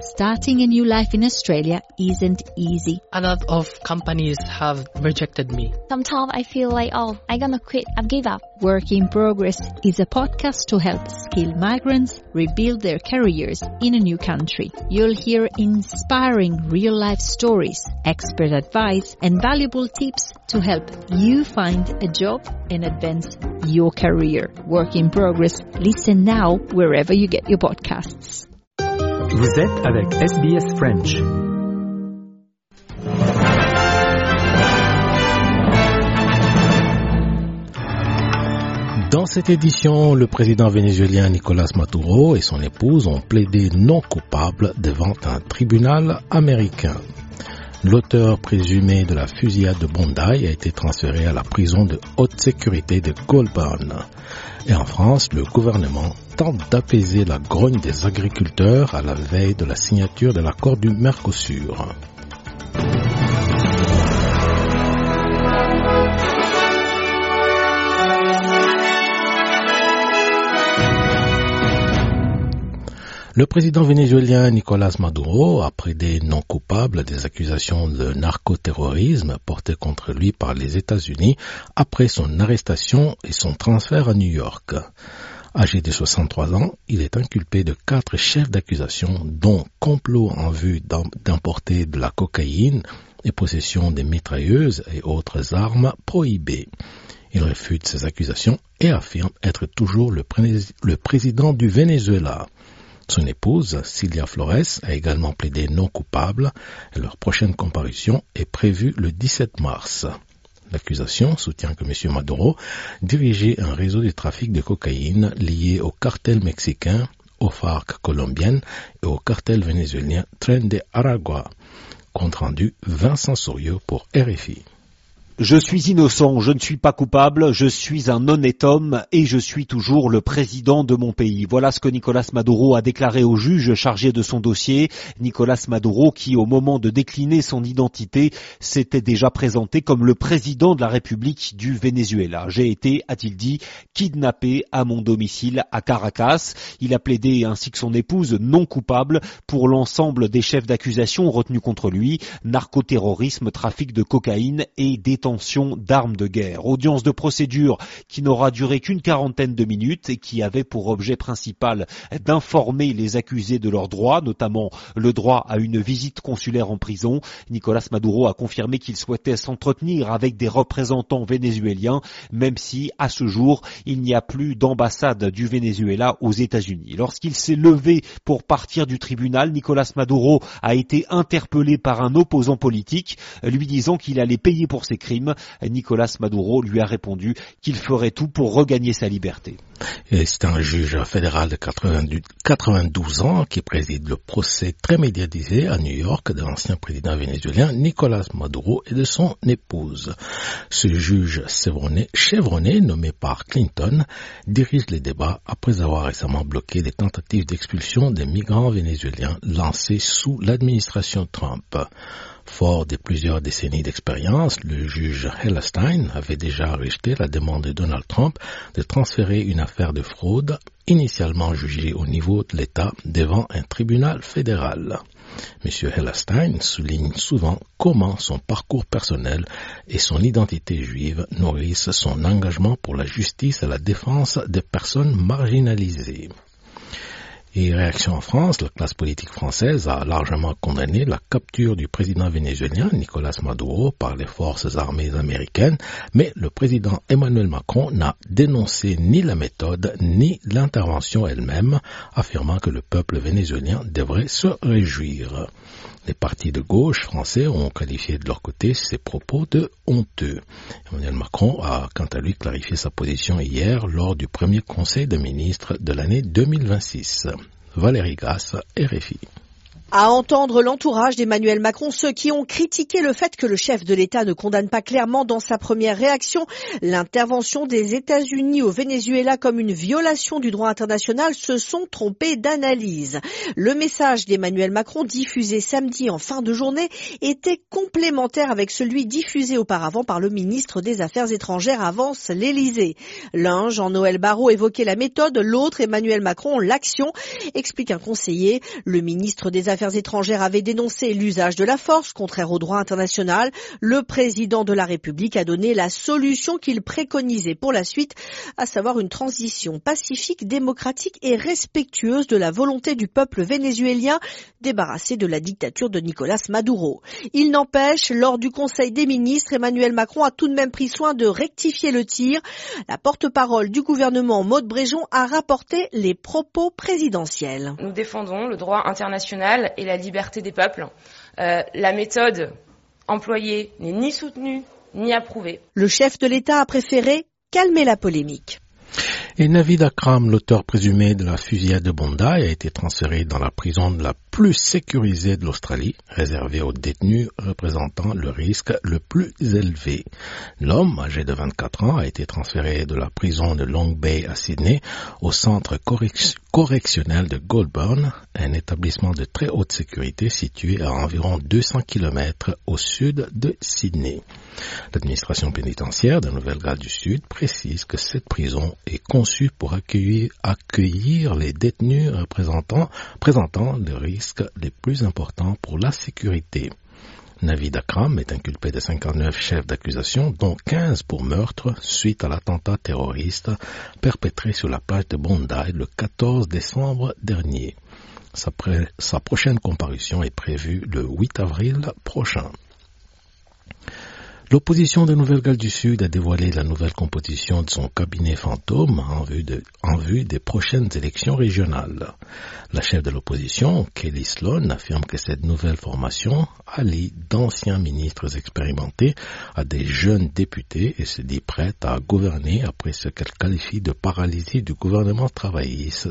Starting a new life in Australia isn't easy. A lot of companies have rejected me. Sometimes I feel like, I'm gonna quit, I've give up. Work in Progress is a podcast to help skilled migrants rebuild their careers in a new country. You'll hear inspiring real-life stories, expert advice, and valuable tips to help you find a job and advance your career. Work in Progress. Listen now wherever you get your podcasts. Vous êtes avec SBS French. Dans cette édition, le président vénézuélien Nicolás Maduro et son épouse ont plaidé non coupables devant un tribunal américain. L'auteur présumé de la fusillade de Bondi a été transféré à la prison de haute sécurité de Goulburn. Et en France, le gouvernement tente d'apaiser la grogne des agriculteurs à la veille de la signature de l'accord du Mercosur. Le président vénézuélien Nicolás Maduro a plaidé non coupable des accusations de narcoterrorisme portées contre lui par les États-Unis après son arrestation et son transfert à New York. Âgé de 63 ans, il est inculpé de 4 chefs d'accusation, dont complot en vue d'importer de la cocaïne et possession des mitrailleuses et autres armes prohibées. Il réfute ces accusations et affirme être toujours le président du Venezuela. Son épouse, Cilia Flores, a également plaidé non coupable et leur prochaine comparution est prévue le 17 mars. L'accusation soutient que M. Maduro dirigeait un réseau de trafic de cocaïne lié au cartel mexicain, aux FARC colombiennes et au cartel vénézuélien Tren de Aragua. Compte rendu Vincent Souriau pour RFI. Je suis innocent, je ne suis pas coupable, je suis un honnête homme et je suis toujours le président de mon pays. Voilà ce que Nicolás Maduro a déclaré au juge chargé de son dossier. Nicolás Maduro qui, au moment de décliner son identité, s'était déjà présenté comme le président de la République du Venezuela. J'ai été, a-t-il dit, kidnappé à mon domicile à Caracas. Il a plaidé, ainsi que son épouse, non coupable pour l'ensemble des chefs d'accusation retenus contre lui, narcoterrorisme, trafic de cocaïne et détention d'armes de guerre. Audience de procédure qui n'aura duré qu'une quarantaine de minutes et qui avait pour objet principal d'informer les accusés de leurs droits, notamment le droit à une visite consulaire en prison. Nicolás Maduro a confirmé qu'il souhaitait s'entretenir avec des représentants vénézuéliens, même si, à ce jour, il n'y a plus d'ambassade du Venezuela aux États-Unis. Lorsqu'il s'est levé pour partir du tribunal, Nicolás Maduro a été interpellé par un opposant politique, lui disant qu'il allait payer pour ses crimes. Nicolás Maduro lui a répondu qu'il ferait tout pour regagner sa liberté. Et c'est un juge fédéral de 92 ans qui préside le procès très médiatisé à New York de l'ancien président vénézuélien Nicolás Maduro et de son épouse. Ce juge chevronné, nommé par Clinton, dirige les débats après avoir récemment bloqué des tentatives d'expulsion des migrants vénézuéliens lancées sous l'administration Trump. Fort de plusieurs décennies d'expérience, le juge Hellerstein avait déjà rejeté la demande de Donald Trump de transférer une affaire de fraude initialement jugée au niveau de l'État devant un tribunal fédéral. M. Hellerstein souligne souvent comment son parcours personnel et son identité juive nourrissent son engagement pour la justice et la défense des personnes marginalisées. Et réaction en France, la classe politique française a largement condamné la capture du président vénézuélien Nicolás Maduro par les forces armées américaines, mais le président Emmanuel Macron n'a dénoncé ni la méthode ni l'intervention elle-même, affirmant que le peuple vénézuélien devrait se réjouir. Les partis de gauche français ont qualifié de leur côté ces propos de honteux. Emmanuel Macron a quant à lui clarifié sa position hier lors du premier conseil des ministres de l'année 2026. Valérie Grasse, RFI. À entendre l'entourage d'Emmanuel Macron, ceux qui ont critiqué le fait que le chef de l'État ne condamne pas clairement dans sa première réaction l'intervention des États-Unis au Venezuela comme une violation du droit international se sont trompés d'analyse. Le message d'Emmanuel Macron diffusé samedi en fin de journée était complémentaire avec celui diffusé auparavant par le ministre des Affaires étrangères, avance l'Élysée. L'un, Jean-Noël Barrot, évoquait la méthode, l'autre, Emmanuel Macron, l'action, explique un conseiller. Le ministre des Affaires Affaires étrangères avait dénoncé l'usage de la force, contraire au droit international. Le président de la République a donné la solution qu'il préconisait pour la suite, à savoir une transition pacifique, démocratique et respectueuse de la volonté du peuple vénézuélien, débarrassé de la dictature de Nicolás Maduro. Il n'empêche, lors du Conseil des ministres, Emmanuel Macron a tout de même pris soin de rectifier le tir. La porte-parole du gouvernement, Maude Bréjon, a rapporté les propos présidentiels. Nous défendons le droit international et la liberté des peuples. La méthode employée n'est ni soutenue ni approuvée. Le chef de l'État a préféré calmer la polémique. Et Navid Akram, l'auteur présumé de la fusillade de Bondi, a été transféré dans la prison la plus sécurisée de l'Australie, réservée aux détenus représentant le risque le plus élevé. L'homme, âgé de 24 ans, a été transféré de la prison de Long Bay à Sydney au centre correctionnel de Goulburn, un établissement de très haute sécurité situé à environ 200 km au sud de Sydney. L'administration pénitentiaire de Nouvelle-Galles du Sud précise que cette prison est conçue pour accueillir les détenus présentant les risques les plus importants pour la sécurité. Navid Akram est inculpé de 59 chefs d'accusation, dont 15 pour meurtre suite à l'attentat terroriste perpétré sur la plage de Bondi le 14 décembre dernier. Sa prochaine comparution est prévue le 8 avril prochain. L'opposition de Nouvelle-Galles du Sud a dévoilé la nouvelle composition de son cabinet fantôme en vue des prochaines élections régionales. La chef de l'opposition, Kelly Sloan, affirme que cette nouvelle formation allie d'anciens ministres expérimentés à des jeunes députés et se dit prête à gouverner après ce qu'elle qualifie de paralysie du gouvernement travailliste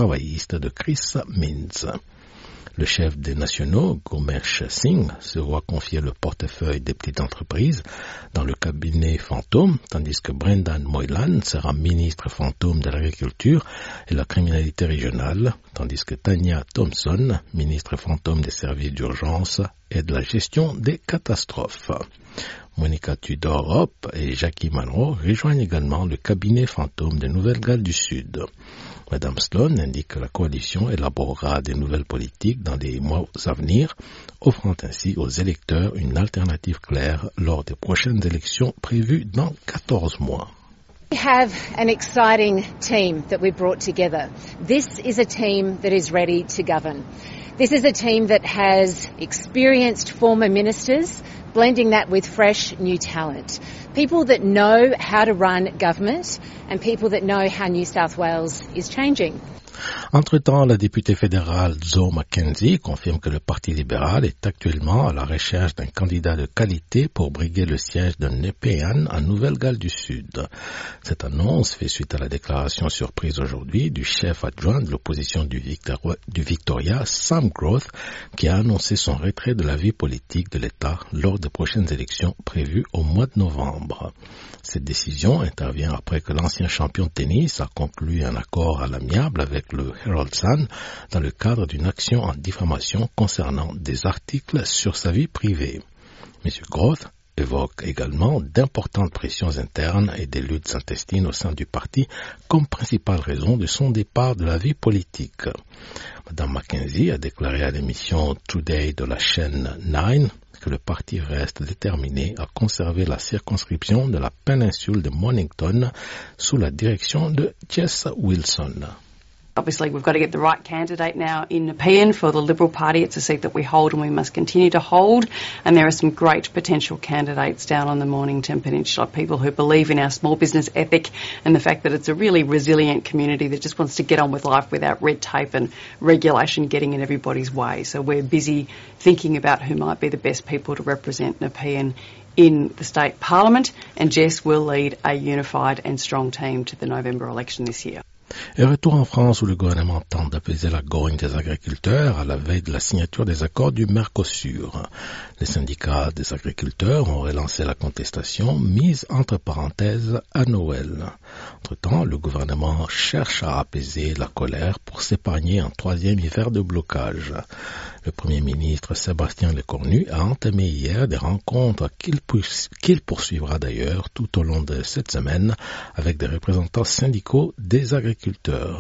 de Chris Minns. Le chef des nationaux, Gurmesh Singh, se voit confier le portefeuille des petites entreprises dans le cabinet fantôme, tandis que Brendan Moylan sera ministre fantôme de l'agriculture et la criminalité régionale, tandis que Tanya Thompson, ministre fantôme des services d'urgence et de la gestion des catastrophes. Monica Tudor et Jackie Manro rejoignent également le cabinet fantôme de Nouvelle-Galles du Sud. Madame Sloan indique que la coalition élaborera des nouvelles politiques dans les mois à venir, offrant ainsi aux électeurs une alternative claire lors des prochaines élections prévues dans 14 mois. We have an exciting team that we brought together. This is a team that is ready to govern. This is a team that has experienced former ministers, blending that with fresh new talent. People that know how to run government and people that know how New South Wales is changing. Entre-temps, la députée fédérale Zoe McKenzie confirme que le Parti libéral est actuellement à la recherche d'un candidat de qualité pour briguer le siège de Nepean en Nouvelle-Galles du Sud. Cette annonce fait suite à la déclaration surprise aujourd'hui du chef adjoint de l'opposition du Victoria, Sam Groth, qui a annoncé son retrait de la vie politique de l'État lors des prochaines élections prévues au mois de novembre. Cette décision intervient après que l'ancien champion de tennis a conclu un accord à l'amiable avec le Herald Sun dans le cadre d'une action en diffamation concernant des articles sur sa vie privée. M. Groth évoque également d'importantes pressions internes et des luttes intestines au sein du parti comme principale raison de son départ de la vie politique. Mme McKenzie a déclaré à l'émission Today de la chaîne 9 que le parti reste déterminé à conserver la circonscription de la péninsule de Mornington sous la direction de Jess Wilson. Obviously, we've got to get the right candidate now in Nepean for the Liberal Party. It's a seat that we hold and we must continue to hold. And there are some great potential candidates down on the Mornington Peninsula, people who believe in our small business ethic and the fact that it's a really resilient community that just wants to get on with life without red tape and regulation getting in everybody's way. So we're busy thinking about who might be the best people to represent Nepean in the state parliament. And Jess will lead a unified and strong team to the November election this year. Et retour en France où le gouvernement tente d'apaiser la grogne des agriculteurs à la veille de la signature des accords du Mercosur. Les syndicats des agriculteurs ont relancé la contestation mise entre parenthèses à Noël. Entre-temps, le gouvernement cherche à apaiser la colère pour s'épargner un troisième hiver de blocage. Le Premier ministre Sébastien Lecornu a entamé hier des rencontres qu'il poursuivra d'ailleurs tout au long de cette semaine avec des représentants syndicaux des agriculteurs.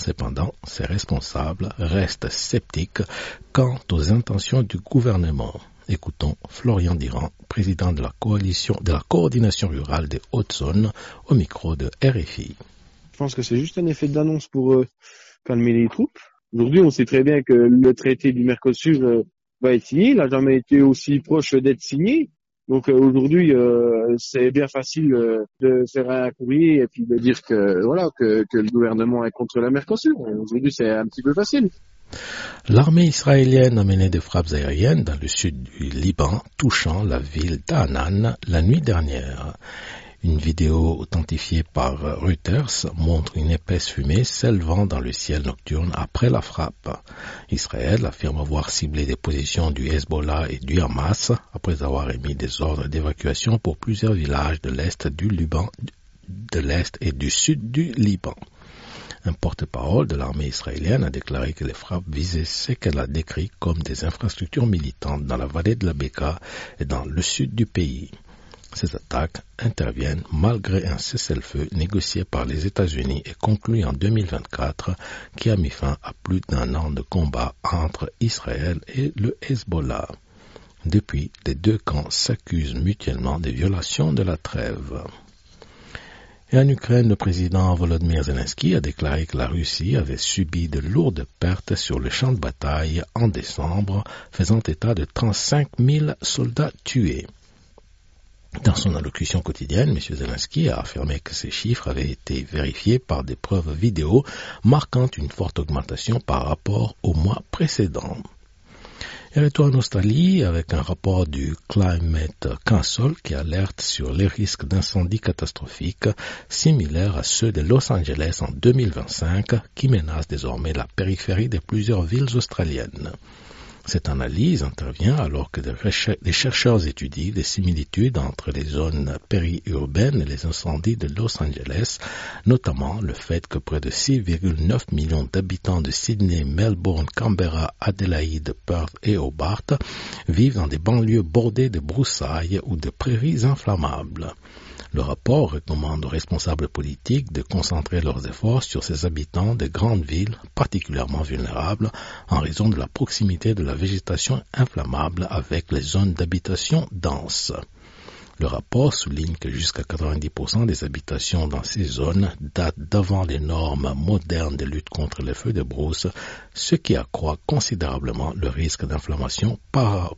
Cependant, ses responsables restent sceptiques quant aux intentions du gouvernement. Écoutons Florian Diran, président de la coordination rurale des Hautes-Zones, au micro de RFI. Je pense que c'est juste un effet d'annonce pour calmer les troupes. Aujourd'hui, on sait très bien que le traité du Mercosur va être signé. Il n'a jamais été aussi proche d'être signé. Donc aujourd'hui, c'est bien facile de faire un courrier et puis de dire que le gouvernement est contre le Mercosur. Aujourd'hui, c'est un petit peu facile. L'armée israélienne a mené des frappes aériennes dans le sud du Liban, touchant la ville d'Anan la nuit dernière. Une vidéo authentifiée par Reuters montre une épaisse fumée s'élevant dans le ciel nocturne après la frappe. Israël affirme avoir ciblé des positions du Hezbollah et du Hamas après avoir émis des ordres d'évacuation pour plusieurs villages de l'est et du sud du Liban. Un porte-parole de l'armée israélienne a déclaré que les frappes visaient ce qu'elle a décrit comme des infrastructures militantes dans la vallée de la Bekaa et dans le sud du pays. Ces attaques interviennent malgré un cessez-le-feu négocié par les États-Unis et conclu en 2024 qui a mis fin à plus d'1 an de combat entre Israël et le Hezbollah. Depuis, les deux camps s'accusent mutuellement des violations de la trêve. Et en Ukraine, le président Volodymyr Zelensky a déclaré que la Russie avait subi de lourdes pertes sur le champ de bataille en décembre, faisant état de 35 000 soldats tués. Dans son allocution quotidienne, M. Zelensky a affirmé que ces chiffres avaient été vérifiés par des preuves vidéo marquant une forte augmentation par rapport au mois précédent. Et retour en Australie avec un rapport du Climate Council qui alerte sur les risques d'incendies catastrophiques similaires à ceux de Los Angeles en 2025 qui menacent désormais la périphérie de plusieurs villes australiennes. Cette analyse intervient alors que des chercheurs étudient les similitudes entre les zones périurbaines et les incendies de Los Angeles, notamment le fait que près de 6,9 millions d'habitants de Sydney, Melbourne, Canberra, Adélaïde, Perth et Hobart vivent dans des banlieues bordées de broussailles ou de prairies inflammables. Le rapport recommande aux responsables politiques de concentrer leurs efforts sur ces habitants des grandes villes particulièrement vulnérables en raison de la proximité de la végétation inflammable avec les zones d'habitation denses. Le rapport souligne que jusqu'à 90% des habitations dans ces zones datent d'avant les normes modernes de lutte contre les feux de brousse, ce qui accroît considérablement le risque d'inflammation par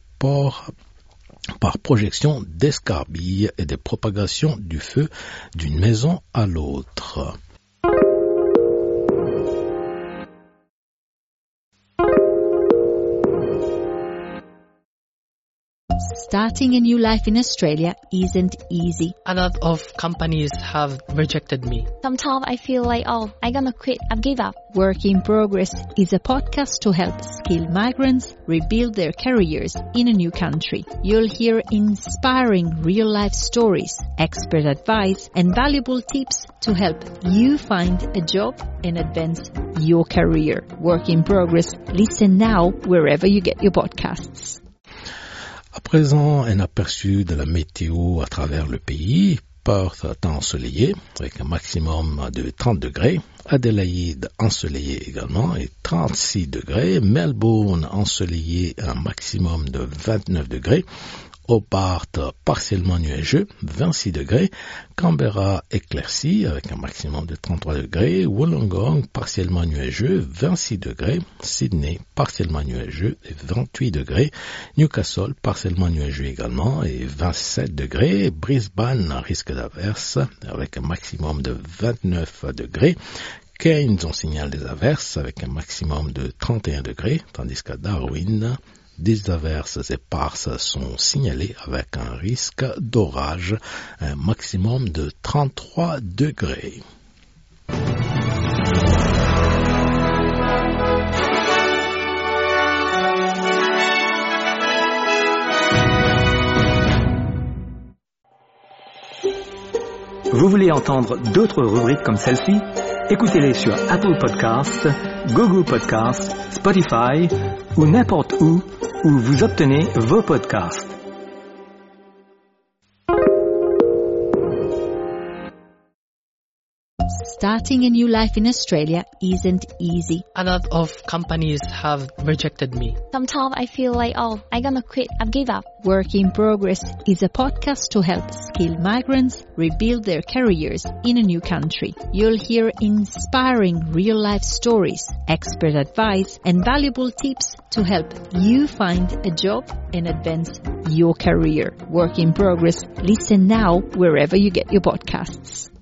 projection d'escarbilles et de propagation du feu d'une maison à l'autre. Starting a new life in Australia isn't easy. A lot of companies have rejected me. Sometimes I feel like, I'm gonna quit. I've give up. Work in Progress is a podcast to help skilled migrants rebuild their careers in a new country. You'll hear inspiring real-life stories, expert advice, and valuable tips to help you find a job and advance your career. Work in Progress. Listen now wherever you get your podcasts. À présent, un aperçu de la météo à travers le pays. Perth ensoleillé avec un maximum de 30 degrés. Adélaïde ensoleillé également et 36 degrés. Melbourne ensoleillé un maximum de 29 degrés. Hobart partiellement nuageux, 26 degrés. Canberra éclairci avec un maximum de 33 degrés. Wollongong partiellement nuageux, 26 degrés. Sydney partiellement nuageux et 28 degrés. Newcastle partiellement nuageux également et 27 degrés. Brisbane risque d'averse avec un maximum de 29 degrés. Cairns on signale des averses avec un maximum de 31 degrés, tandis qu'à Darwin, des averses éparses sont signalées avec un risque d'orage, un maximum de 33 degrés. Vous voulez entendre d'autres rubriques comme celle-ci? Écoutez-les sur Apple Podcasts, Google Podcasts, Spotify ou n'importe où vous obtenez vos podcasts. Starting a new life in Australia isn't easy. A lot of companies have rejected me. Sometimes I feel like, I'm gonna quit. I've give up. Work in Progress is a podcast to help skilled migrants rebuild their careers in a new country. You'll hear inspiring real-life stories, expert advice, and valuable tips to help you find a job and advance your career. Work in Progress. Listen now wherever you get your podcasts.